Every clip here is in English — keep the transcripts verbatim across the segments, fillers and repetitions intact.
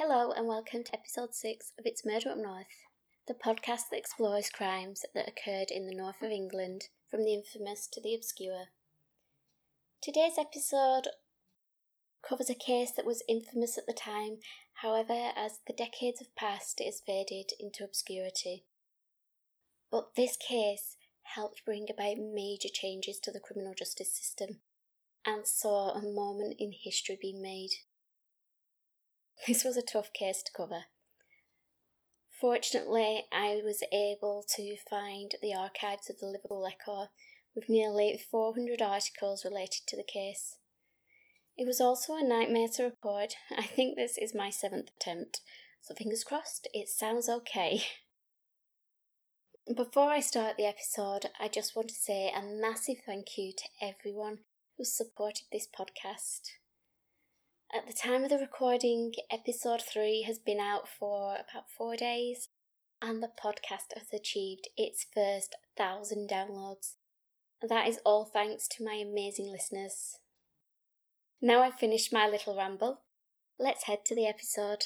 Hello and welcome to episode six of It's Murder Up North, the podcast that explores crimes that occurred in the north of England, from the infamous to the obscure. Today's episode covers a case that was infamous at the time, however, as the decades have passed, it has faded into obscurity. But this case helped bring about major changes to the criminal justice system, and saw a moment in history being made. This was a tough case to cover. Fortunately, I was able to find the archives of the Liverpool Echo with nearly four hundred articles related to the case. It was also a nightmare to record. I think this is my seventh attempt, so fingers crossed it sounds okay. Before I start the episode, I just want to say a massive thank you to everyone who supported this podcast. At the time of the recording, episode three has been out for about four days, and the podcast has achieved its first thousand downloads. That is all thanks to my amazing listeners. Now I've finished my little ramble, let's head to the episode.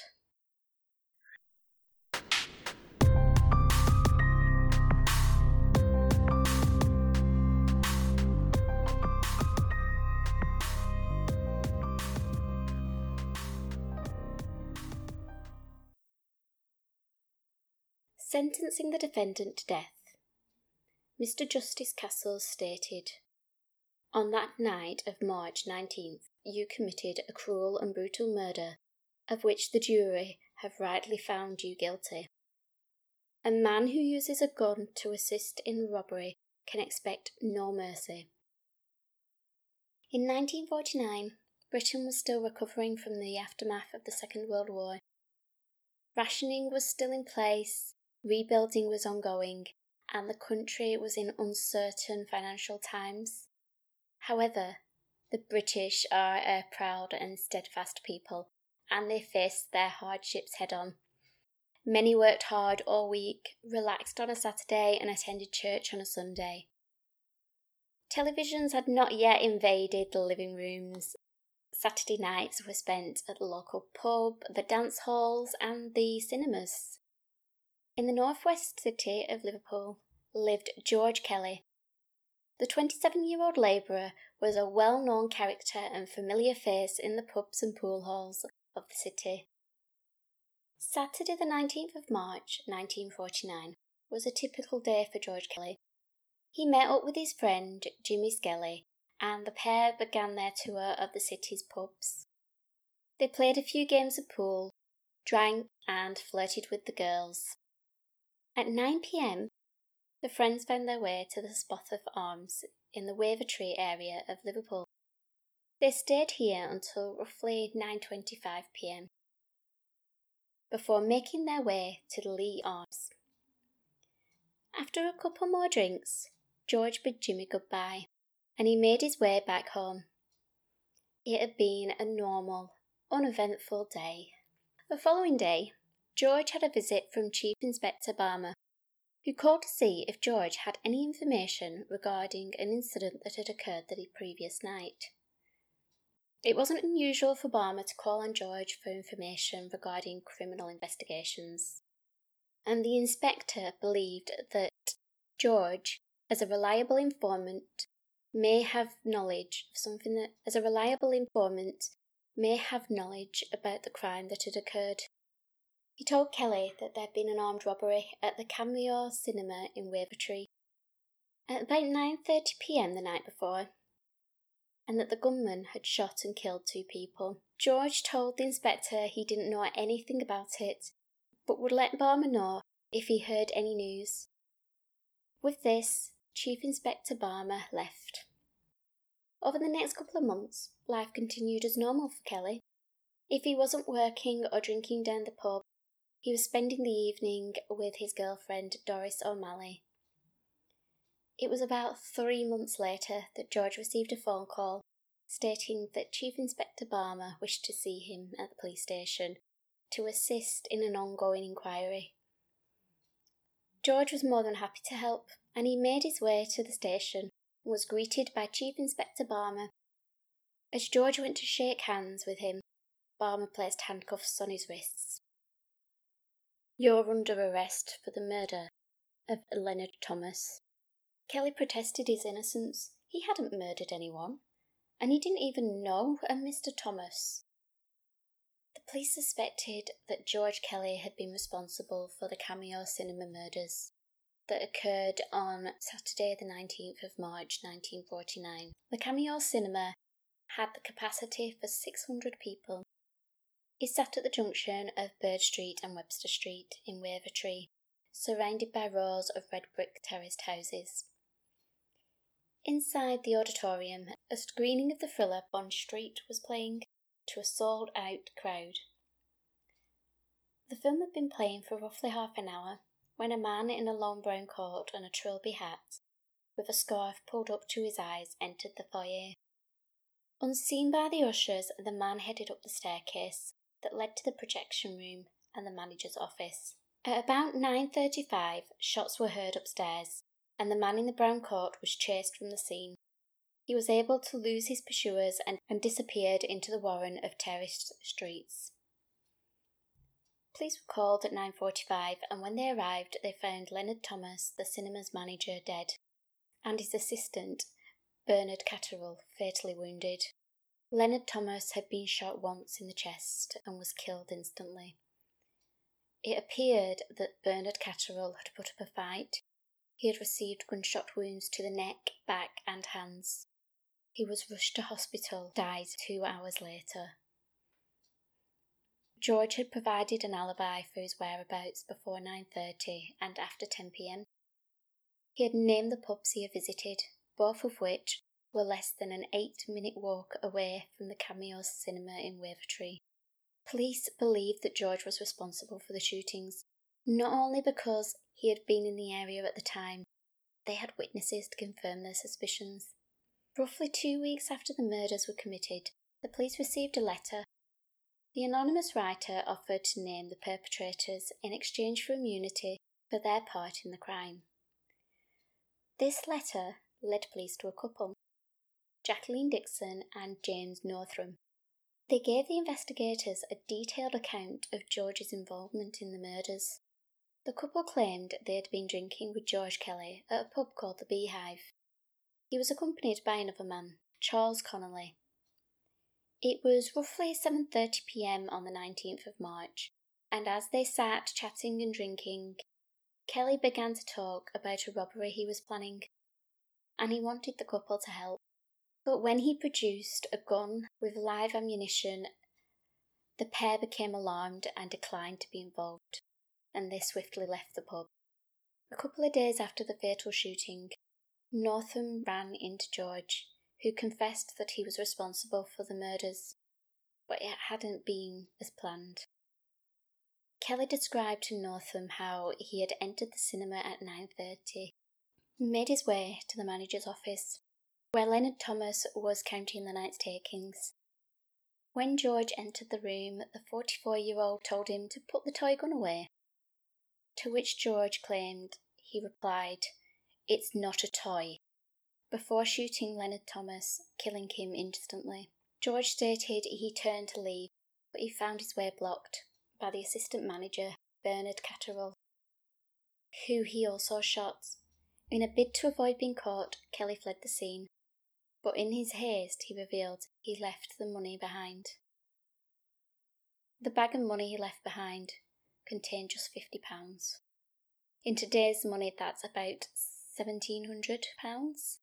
Sentencing the defendant to death. Mister Justice Castles stated, "On that night of March nineteenth, you committed a cruel and brutal murder, of which the jury have rightly found you guilty. A man who uses a gun to assist in robbery can expect no mercy." In nineteen forty-nine, Britain was still recovering from the aftermath of the Second World War. Rationing was still in place, rebuilding was ongoing, and the country was in uncertain financial times. However, the British are a proud and steadfast people, and they faced their hardships head-on. Many worked hard all week, relaxed on a Saturday, and attended church on a Sunday. Televisions had not yet invaded the living rooms. Saturday nights were spent at the local pub, the dance halls, and the cinemas. In the northwest city of Liverpool lived George Kelly. The twenty-seven-year-old labourer was a well-known character and familiar face in the pubs and pool halls of the city. Saturday the nineteenth of March nineteen forty-nine was a typical day for George Kelly. He met up with his friend Jimmy Skelly, and the pair began their tour of the city's pubs. They played a few games of pool, drank and flirted with the girls. At nine p.m, the friends found their way to the Spotherth Arms in the Wavertree area of Liverpool. They stayed here until roughly nine twenty-five p.m, before making their way to the Lee Arms. After a couple more drinks, George bid Jimmy goodbye, and he made his way back home. It had been a normal, uneventful day. The following day, George had a visit from Chief Inspector Barmer, who called to see if George had any information regarding an incident that had occurred the previous night. It wasn't unusual for Barmer to call on George for information regarding criminal investigations, and the inspector believed that George, as a reliable informant, may have knowledge of something that, as a reliable informant, may have knowledge about the crime that had occurred. He told Kelly that there had been an armed robbery at the Cameo Cinema in Wavertree at about nine thirty p.m. the night before, and that the gunman had shot and killed two people. George told the inspector he didn't know anything about it, but would let Barmer know if he heard any news. With this, Chief Inspector Barmer left. Over the next couple of months, life continued as normal for Kelly. If he wasn't working or drinking down the pub, he was spending the evening with his girlfriend Doris O'Malley. It was about three months later that George received a phone call stating that Chief Inspector Barmer wished to see him at the police station to assist in an ongoing inquiry. George was more than happy to help, and he made his way to the station and was greeted by Chief Inspector Barmer. As George went to shake hands with him, Balmer placed handcuffs on his wrists. "You're under arrest for the murder of Leonard Thomas." Kelly protested his innocence. He hadn't murdered anyone, and he didn't even know a Mister Thomas. The police suspected that George Kelly had been responsible for the Cameo Cinema murders that occurred on Saturday the nineteenth of March nineteen forty-nine. The Cameo Cinema had the capacity for six hundred people. It sat at the junction of Bird Street and Webster Street in Wavertree, surrounded by rows of red brick terraced houses. Inside the auditorium, a screening of the thriller Bond Street was playing to a sold-out crowd. The film had been playing for roughly half an hour when a man in a long brown coat and a trilby hat, with a scarf pulled up to his eyes, entered the foyer. Unseen by the ushers, the man headed up the staircase that led to the projection room and the manager's office. At about nine thirty-five, shots were heard upstairs, and the man in the brown coat was chased from the scene. He was able to lose his pursuers and, and disappeared into the warren of terraced streets. Police were called at nine forty-five, and when they arrived, they found Leonard Thomas, the cinema's manager, dead, and his assistant, Bernard Catterall, fatally wounded. Leonard Thomas had been shot once in the chest and was killed instantly. It appeared that Bernard Catterall had put up a fight. He had received gunshot wounds to the neck, back and hands. He was rushed to hospital, died two hours later. George had provided an alibi for his whereabouts before nine thirty and after ten p.m. He had named the pubs he had visited, both of which were less than an eight-minute walk away from the Cameo Cinema in Wavertree. Police believed that George was responsible for the shootings, not only because he had been in the area at the time, they had witnesses to confirm their suspicions. Roughly two weeks after the murders were committed, the police received a letter. The anonymous writer offered to name the perpetrators in exchange for immunity for their part in the crime. This letter led police to a couple, Jacqueline Dixon and James Northam. They gave the investigators a detailed account of George's involvement in the murders. The couple claimed they had been drinking with George Kelly at a pub called the Beehive. He was accompanied by another man, Charles Connolly. It was roughly seven thirty p.m. on the nineteenth of March, and as they sat chatting and drinking, Kelly began to talk about a robbery he was planning, and he wanted the couple to help. But when he produced a gun with live ammunition, the pair became alarmed and declined to be involved, and they swiftly left the pub. A couple of days after the fatal shooting, Northam ran into George, who confessed that he was responsible for the murders, but it hadn't been as planned. Kelly described to Northam how he had entered the cinema at nine thirty, made his way to the manager's office, where Leonard Thomas was counting the night's takings. When George entered the room, the forty-four-year-old told him to put the toy gun away, to which George claimed he replied, "It's not a toy," before shooting Leonard Thomas, killing him instantly. George stated he turned to leave, but he found his way blocked by the assistant manager, Bernard Catterall, who he also shot. In a bid to avoid being caught, Kelly fled the scene, but in his haste he revealed he left the money behind. The bag of money he left behind contained just fifty pounds. In today's money, that's about seventeen hundred pounds.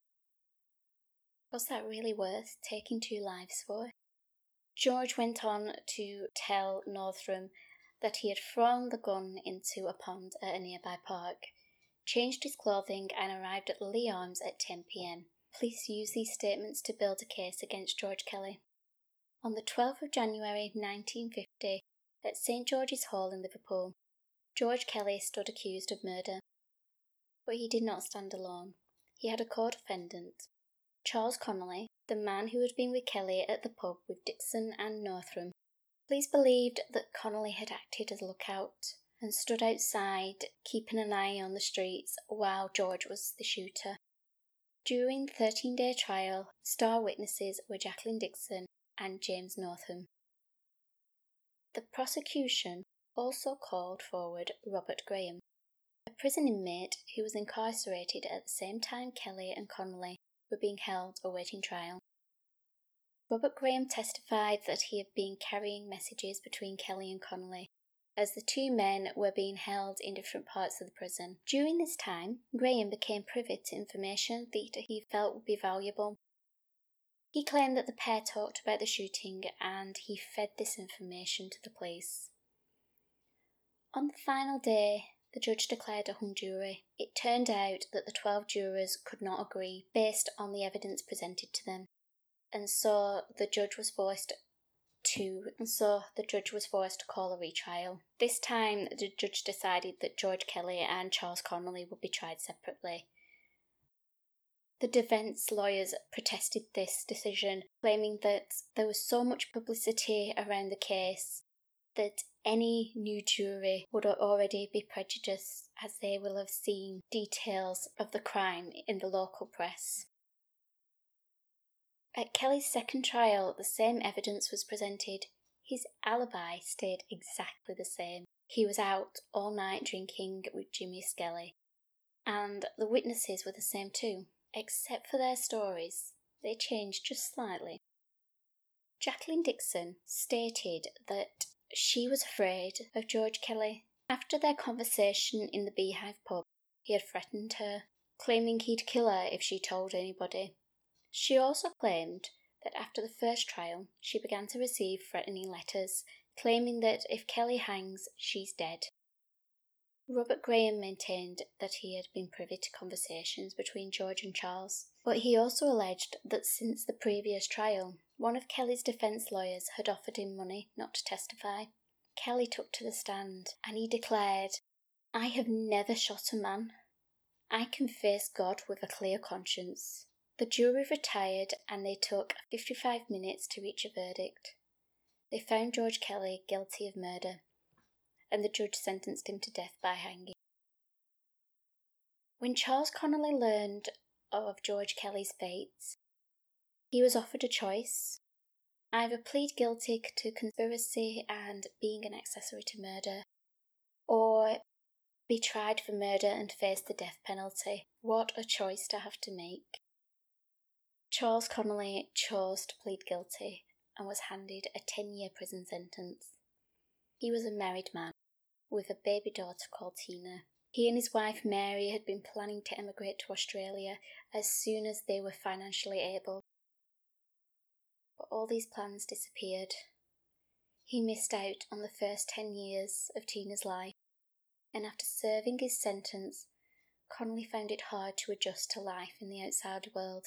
Was that really worth taking two lives for? George went on to tell Northam that he had thrown the gun into a pond at a nearby park, changed his clothing and arrived at Lee Arms at ten p.m. Police used these statements to build a case against George Kelly. On the twelfth of January nineteen fifty, at Saint George's Hall in Liverpool, George Kelly stood accused of murder. But he did not stand alone. He had a co-defendant, Charles Connolly, the man who had been with Kelly at the pub with Dixon and Northam. Police believed that Connolly had acted as a lookout and stood outside, keeping an eye on the streets while George was the shooter. During the thirteen-day trial, star witnesses were Jacqueline Dixon and James Northam. The prosecution also called forward Robert Graham, a prison inmate who was incarcerated at the same time Kelly and Connolly were being held awaiting trial. Robert Graham testified that he had been carrying messages between Kelly and Connolly, as the two men were being held in different parts of the prison. During this time, Graham became privy to information that he felt would be valuable. He claimed that the pair talked about the shooting and he fed this information to the police. On the final day, the judge declared a hung jury. It turned out that the twelve jurors could not agree based on the evidence presented to them, and so the judge was forced to and so the judge was forced to call a retrial. This time, the judge decided that George Kelly and Charles Connolly would be tried separately. The defence lawyers protested this decision, claiming that there was so much publicity around the case that any new jury would already be prejudiced, as they will have seen details of the crime in the local press. At Kelly's second trial, the same evidence was presented. His alibi stayed exactly the same. He was out all night drinking with Jimmy Skelly, and the witnesses were the same too, except for their stories. They changed just slightly. Jacqueline Dixon stated that she was afraid of George Kelly. After their conversation in the Beehive pub, he had threatened her, claiming he'd kill her if she told anybody. She also claimed that after the first trial, she began to receive threatening letters, claiming that if Kelly hangs, she's dead. Robert Graham maintained that he had been privy to conversations between George and Charles, but he also alleged that since the previous trial, one of Kelly's defence lawyers had offered him money not to testify. Kelly took to the stand and he declared, "I have never shot a man. I can face God with a clear conscience." The jury retired and they took fifty-five minutes to reach a verdict. They found George Kelly guilty of murder, and the judge sentenced him to death by hanging. When Charles Connolly learned of George Kelly's fate, he was offered a choice: either plead guilty to conspiracy and being an accessory to murder, or be tried for murder and face the death penalty. What a choice to have to make. Charles Connolly chose to plead guilty and was handed a ten-year prison sentence. He was a married man with a baby daughter called Tina. He and his wife Mary had been planning to emigrate to Australia as soon as they were financially able. But all these plans disappeared. He missed out on the first ten years of Tina's life, and after serving his sentence, Connolly found it hard to adjust to life in the outside world.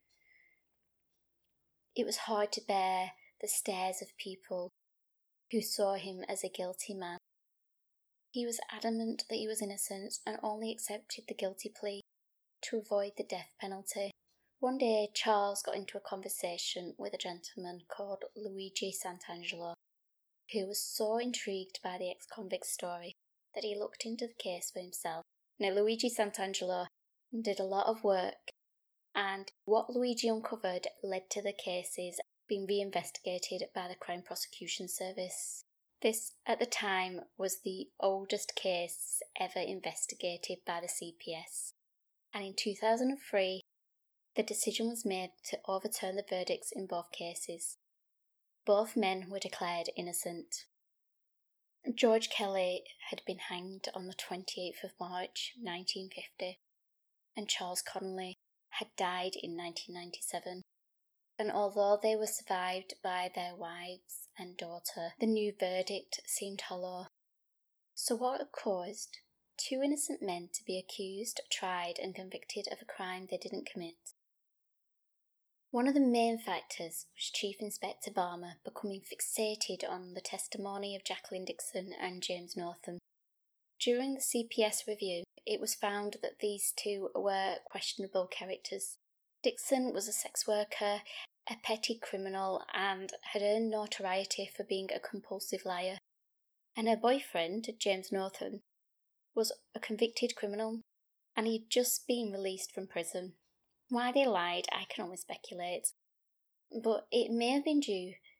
It was hard to bear the stares of people who saw him as a guilty man. He was adamant that he was innocent and only accepted the guilty plea to avoid the death penalty. One day, Charles got into a conversation with a gentleman called Luigi Santangelo, who was so intrigued by the ex-convict's story that he looked into the case for himself. Now, Luigi Santangelo did a lot of work, and what Luigi uncovered led to the cases being reinvestigated by the Crown Prosecution Service. This, at the time, was the oldest case ever investigated by the C P S, and in two thousand three, the decision was made to overturn the verdicts in both cases. Both men were declared innocent. George Kelly had been hanged on the twenty-eighth of March nineteen fifty, and Charles Connolly had died in nineteen ninety-seven. And although they were survived by their wives and daughter, the new verdict seemed hollow. So what had caused two innocent men to be accused, tried and convicted of a crime they didn't commit? One of the main factors was Chief Inspector Barmer becoming fixated on the testimony of Jacqueline Dixon and James Northam. During the C P S review, it was found that these two were questionable characters. Dixon was a sex worker, a petty criminal, and had earned notoriety for being a compulsive liar. And her boyfriend, James Northam, was a convicted criminal, and he'd just been released from prison. Why they lied, I can only speculate, but it may have been due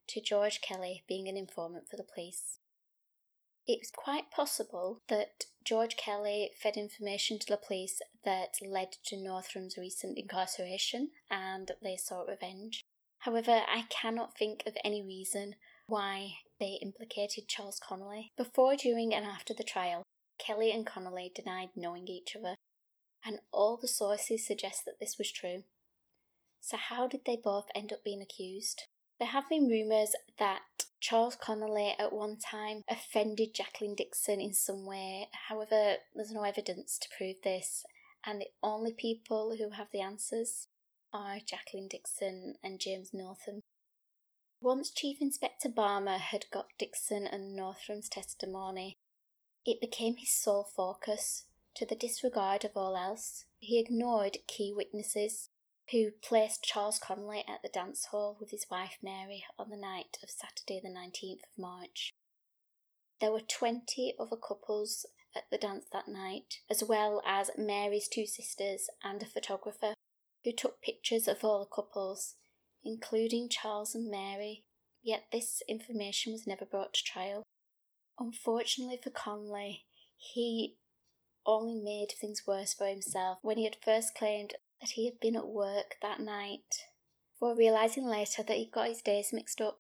to George Kelly being an informant for the police. It was quite possible that George Kelly fed information to the police that led to Northam's recent incarceration and they sought revenge. However, I cannot think of any reason why they implicated Charles Connolly. Before, during and after the trial, Kelly and Connolly denied knowing each other, and all the sources suggest that this was true. So how did they both end up being accused? There have been rumours that Charles Connolly at one time offended Jacqueline Dixon in some way. However, there's no evidence to prove this, and the only people who have the answers are Jacqueline Dixon and James Northam. Once Chief Inspector Barmer had got Dixon and Northam's testimony, it became his sole focus, to the disregard of all else. He ignored key witnesses who placed Charles Connolly at the dance hall with his wife Mary on the night of Saturday the nineteenth of March. There were twenty other couples at the dance that night, as well as Mary's two sisters and a photographer, who took pictures of all the couples, including Charles and Mary, yet this information was never brought to trial. Unfortunately for Connolly, he only made things worse for himself when he had first claimed that he had been at work that night, before realising later that he got his days mixed up.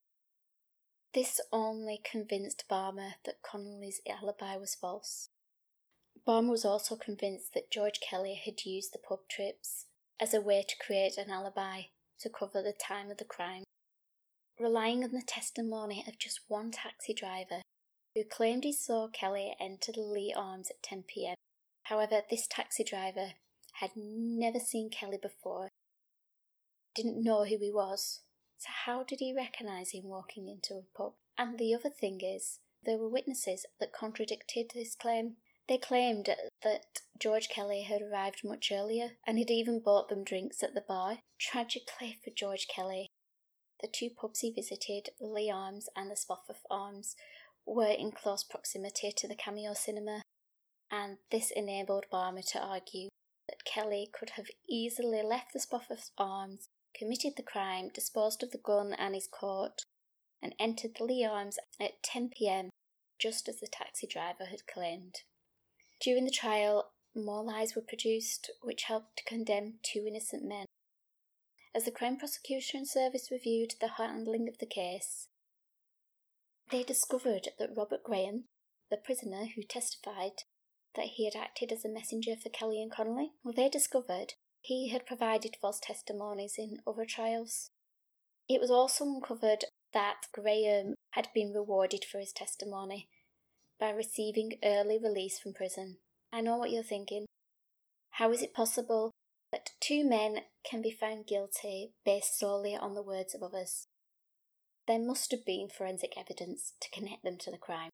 This only convinced Barmer that Connolly's alibi was false. Barmer was also convinced that George Kelly had used the pub trips as a way to create an alibi to cover the time of the crime, relying on the testimony of just one taxi driver who claimed he saw Kelly enter the Lee Arms at ten p.m. However, this taxi driver had never seen Kelly before, didn't know who he was, so how did he recognise him walking into a pub? And the other thing is, there were witnesses that contradicted this claim. They claimed that George Kelly had arrived much earlier and had even bought them drinks at the bar. Tragically for George Kelly, the two pubs he visited, the Lee Arms and the Spofford Arms, were in close proximity to the Cameo Cinema, and this enabled Barmer to argue that Kelly could have easily left the Spofford Arms, committed the crime, disposed of the gun and his coat, and entered the Lee Arms at ten p.m, just as the taxi driver had claimed. During the trial, more lies were produced, which helped to condemn two innocent men. As the Crown Prosecution Service reviewed the handling of the case, they discovered that Robert Graham, the prisoner who testified that he had acted as a messenger for Kelly and Connolly, well, they discovered he had provided false testimonies in other trials. It was also uncovered that Graham had been rewarded for his testimony by receiving early release from prison. I know what you're thinking. How is it possible that two men can be found guilty based solely on the words of others? There must have been forensic evidence to connect them to the crime.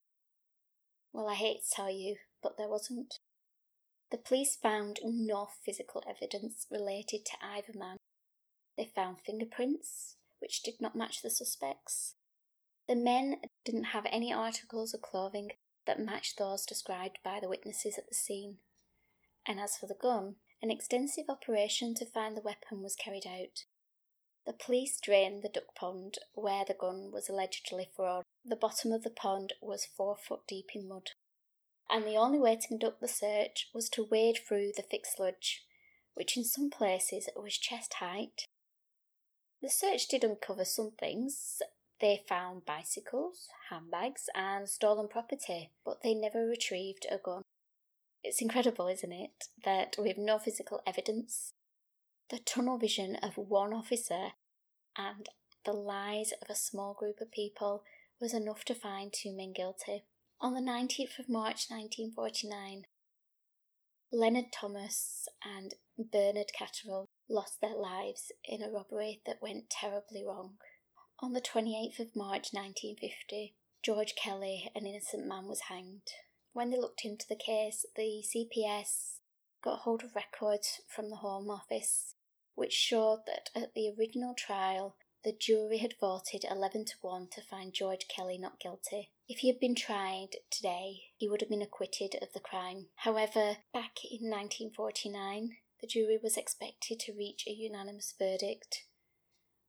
Well, I hate to tell you, but there wasn't. The police found no physical evidence related to either man. They found fingerprints, which did not match the suspects. The men didn't have any articles of clothing that matched those described by the witnesses at the scene. And as for the gun, an extensive operation to find the weapon was carried out. The police drained the duck pond where the gun was allegedly thrown. The bottom of the pond was four foot deep in mud, and the only way to conduct the search was to wade through the thick sludge, which in some places was chest height. The search did uncover some things. They found bicycles, handbags and stolen property, but they never retrieved a gun. It's incredible, isn't it, that we have no physical evidence. The tunnel vision of one officer and the lies of a small group of people was enough to find two men guilty. On the nineteenth of March nineteen forty-nine, Leonard Thomas and Bernard Catterall lost their lives in a robbery that went terribly wrong. On the twenty-eighth of March nineteen fifty, George Kelly, an innocent man, was hanged. When they looked into the case, the C P S got hold of records from the Home Office, which showed that at the original trial, the jury had voted eleven to one to find George Kelly not guilty. If he had been tried today, he would have been acquitted of the crime. However, back in nineteen forty-nine, the jury was expected to reach a unanimous verdict,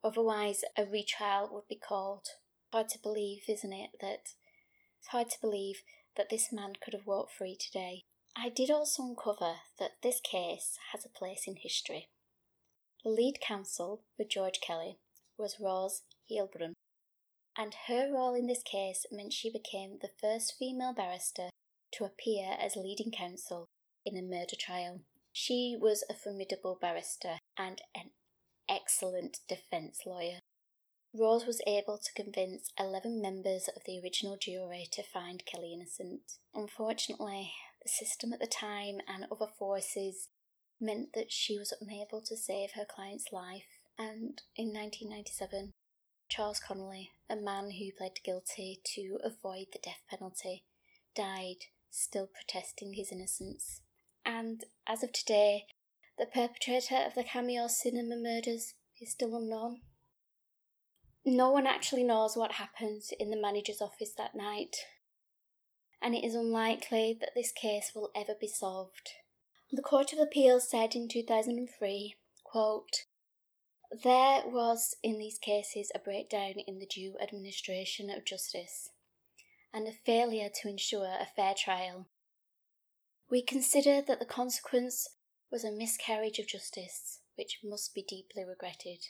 Otherwise, a retrial would be called. Hard to believe, isn't it, that it's hard to believe that this man could have walked free today. I did also uncover that this case has a place in history. The lead counsel for George Kelly was Rose Heilbrunn, and her role in this case meant she became the first female barrister to appear as leading counsel in a murder trial. She was a formidable barrister and an excellent defence lawyer. Rose was able to convince eleven members of the original jury to find Kelly innocent. Unfortunately, the system at the time and other forces meant that she was unable to save her client's life, and in nineteen ninety-seven, Charles Connolly, a man who pled guilty to avoid the death penalty, died, still protesting his innocence. And as of today, the perpetrator of the Cameo Cinema murders is still unknown. No one actually knows what happened in the manager's office that night, and it is unlikely that this case will ever be solved. The Court of Appeal said in two thousand three, quote, "There was in these cases a breakdown in the due administration of justice and a failure to ensure a fair trial. We consider that the consequence was a miscarriage of justice, which must be deeply regretted."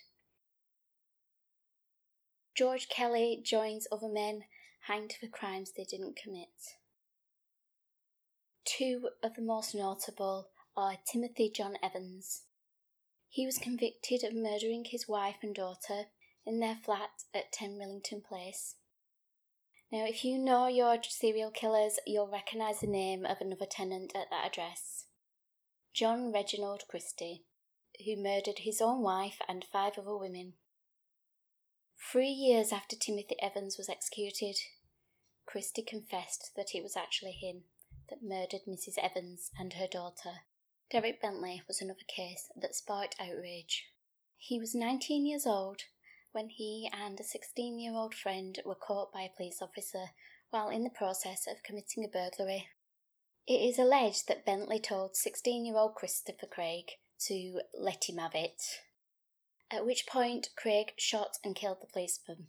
George Kelly joins other men hanged for crimes they didn't commit. Two of the most notable are Timothy John Evans. He was convicted of murdering his wife and daughter in their flat at ten Millington Place. Now, if you know your serial killers, you'll recognise the name of another tenant at that address. John Reginald Christie, who murdered his own wife and five other women. Three years after Timothy Evans was executed, Christie confessed that it was actually him that murdered Missus Evans and her daughter. Derek Bentley was another case that sparked outrage. He was nineteen years old when he and a sixteen-year-old friend were caught by a police officer while in the process of committing a burglary. It is alleged that Bentley told sixteen-year-old Christopher Craig to let him have it, at which point Craig shot and killed the policeman.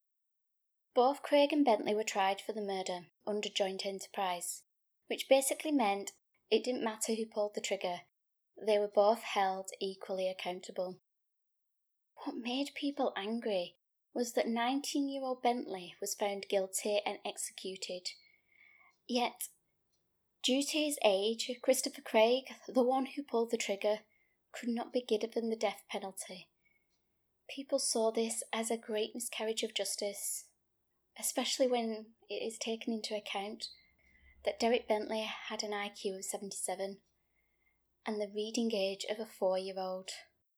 Both Craig and Bentley were tried for the murder under joint enterprise, which basically meant it didn't matter who pulled the trigger, they were both held equally accountable. What made people angry was that nineteen-year-old Bentley was found guilty and executed. Yet, due to his age, Christopher Craig, the one who pulled the trigger, could not be given the death penalty. People saw this as a great miscarriage of justice, especially when it is taken into account that Derek Bentley had an I Q of seventy-seven and the reading age of a four-year-old.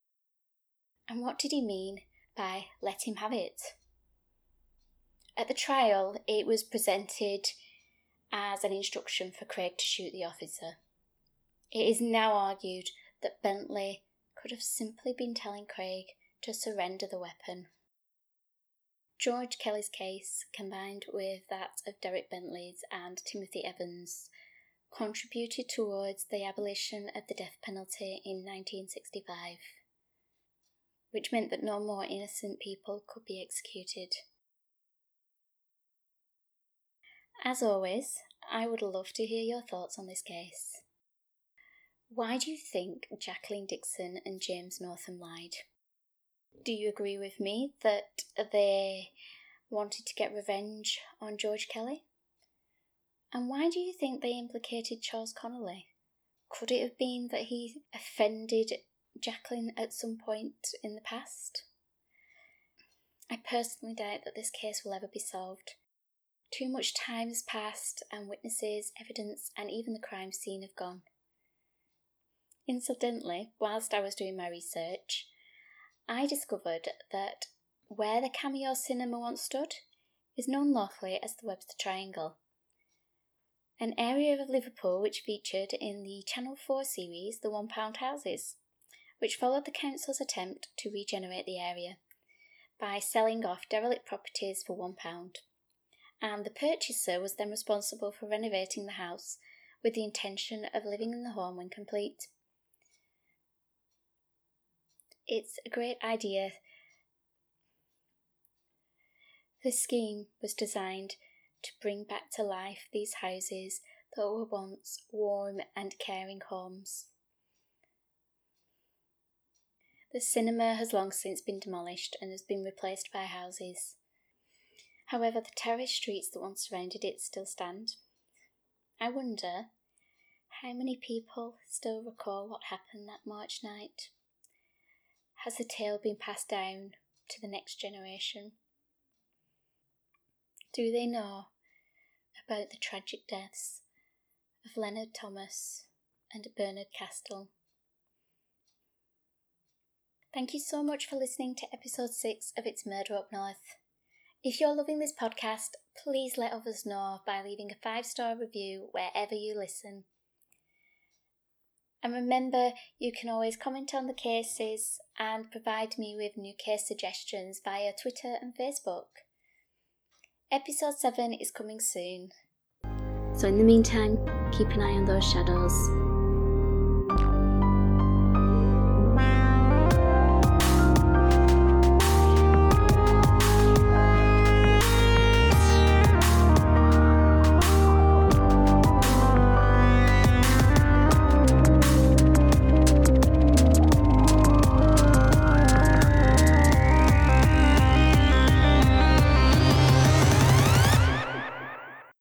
And what did he mean by let him have it? At the trial, it was presented as an instruction for Craig to shoot the officer. It is now argued that Bentley could have simply been telling Craig to surrender the weapon. George Kelly's case, combined with that of Derek Bentley's and Timothy Evans', contributed towards the abolition of the death penalty in nineteen sixty-five, which meant that no more innocent people could be executed. As always, I would love to hear your thoughts on this case. Why do you think Jacqueline Dixon and James Northam lied? Do you agree with me that they wanted to get revenge on George Kelly? And why do you think they implicated Charles Connolly? Could it have been that he offended Jacqueline at some point in the past? I personally doubt that this case will ever be solved. Too much time has passed and witnesses, evidence and even the crime scene have gone. Incidentally, whilst I was doing my research, I discovered that where the Cameo Cinema once stood is known locally as the Webster Triangle, an area of Liverpool which featured in the Channel four series The One Pound Houses, which followed the council's attempt to regenerate the area by selling off derelict properties for one pound, and the purchaser was then responsible for renovating the house with the intention of living in the home when complete. It's a great idea The scheme was designed to bring back to life these houses that were once warm and caring homes. The cinema has long since been demolished and has been replaced by houses. However, the terraced streets that once surrounded it still stand. I wonder how many people still recall what happened that March night. Has the tale been passed down to the next generation? Do they know about the tragic deaths of Leonard Thomas and Bernard Castell? Thank you so much for listening to episode six of It's Murder Up North. If you're loving this podcast, please let others know by leaving a five-star review wherever you listen. And remember, you can always comment on the cases and provide me with new case suggestions via Twitter and Facebook. Episode seven is coming soon. So in the meantime, keep an eye on those shadows.